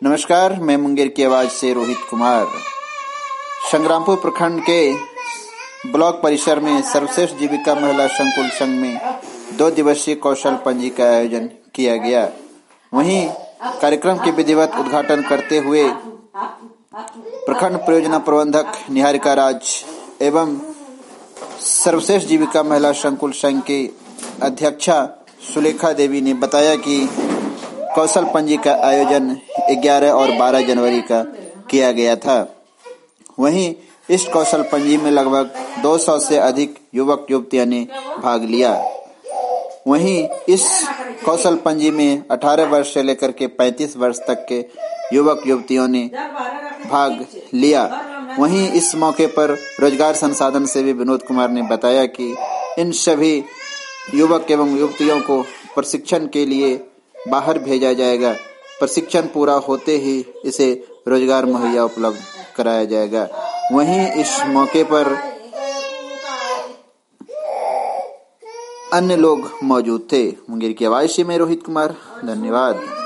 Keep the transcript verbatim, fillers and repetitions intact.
नमस्कार, मैं मुंगेर की आवाज से रोहित कुमार। संग्रामपुर प्रखंड के ब्लॉक परिसर में सर्वश्रेष्ठ जीविका महिला संकुल संघ में दो दिवसीय कौशल पंजी का आयोजन किया गया। वहीं कार्यक्रम के विधिवत उद्घाटन करते हुए प्रखंड परियोजना प्रबंधक निहारिका राज एवं सर्वश्रेष्ठ जीविका महिला संकुल संघ की अध्यक्षा सुलेखा देवी ने बताया कि कौशल पंजी का आयोजन ग्यारह और बारह जनवरी का किया गया था। वहीं इस कौशल पंजी में लगभग दो सौ से अधिक युवक युवतियों ने भाग लिया। वहीं इस कौशल पंजी में अठारह वर्ष से लेकर के पैंतीस वर्ष तक के युवक युवतियों ने भाग लिया। वहीं इस मौके पर रोजगार संसाधन सेवी विनोद कुमार ने बताया कि इन सभी युवक एवं युवतियों को प्रशिक्षण के लिए बाहर भेजा जाएगा। प्रशिक्षण पूरा होते ही इसे रोजगार मुहैया उपलब्ध कराया जाएगा। वहीं इस मौके पर अन्य लोग मौजूद थे। मुंगेर की आवाज से मैं रोहित कुमार, धन्यवाद।